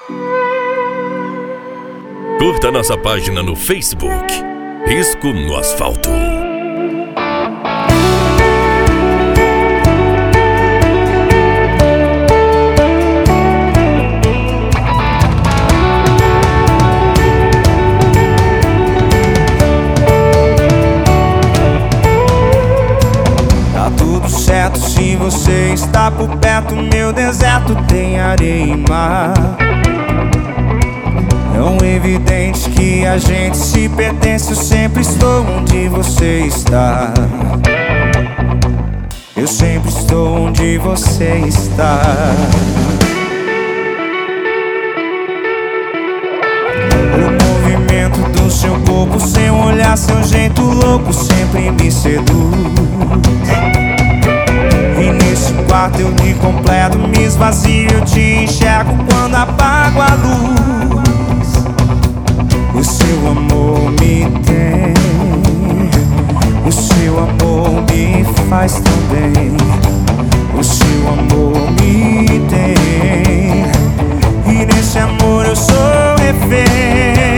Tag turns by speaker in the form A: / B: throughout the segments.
A: Curta nossa página no Facebook, Risco no Asfalto.
B: Tá tudo certo se você está por perto. Meu deserto tem areia e mar. Tão evidente que a gente se pertence. Eu sempre estou onde você está. Eu sempre estou onde você está. O movimento do seu corpo, seu olhar, seu jeito louco sempre me seduz. E nesse quarto eu me completo, me esvazio, eu te enxergo quando apago a luz. O seu amor me tem, o seu amor me faz tão bem. O seu amor me tem, e nesse amor eu sou refém.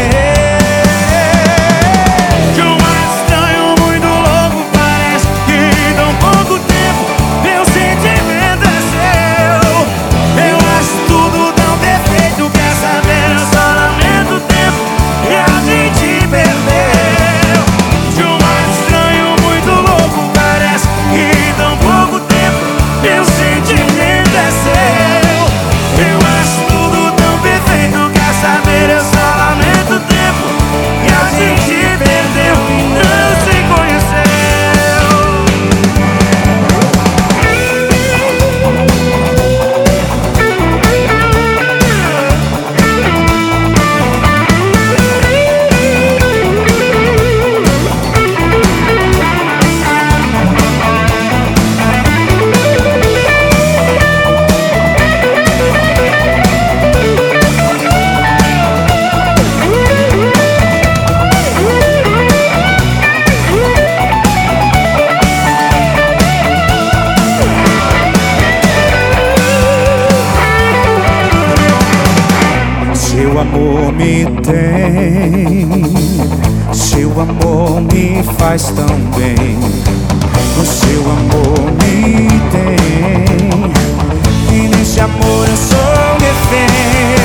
B: De um ar estranho, muito louco, parece que em tão pouco tempo meu sentimento é seu. Eu acho tudo tão perfeito, quer saber, eu só lamento o tempo e a gente perdeu. De um ar estranho, muito louco, parece que em tão pouco tempo meu sentimento é seu. Eu acho tudo tão perfeito, quer saber, eu só lamento o tempo e a gente perdeu e não se conheceu. Seu amor me tem, seu amor me faz tão bem. O seu amor me tem, e nesse amor eu sou refém.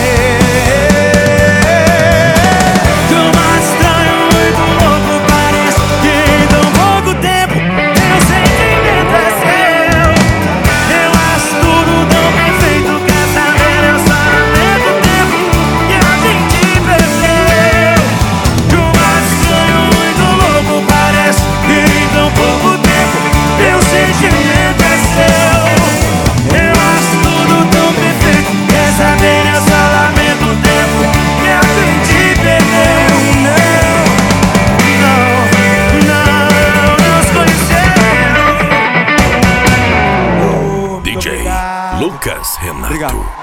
B: De um ar estranho, muito louco, parece que em tão pouco tempo meu sentimento é seu. Eu acho tudo tão perfeito, quer saber, eu só lamento o tempo e a gente perdeu. De um ar estranho, muito louco, parece que em tão pouco tempo meu sentimento é seu. Eu acho tudo tão perfeito, quer saber, eu só lamento o tempo e a gente perdeu. Não nos conheceu.
A: DJ Lucas Renato.
B: Obrigado.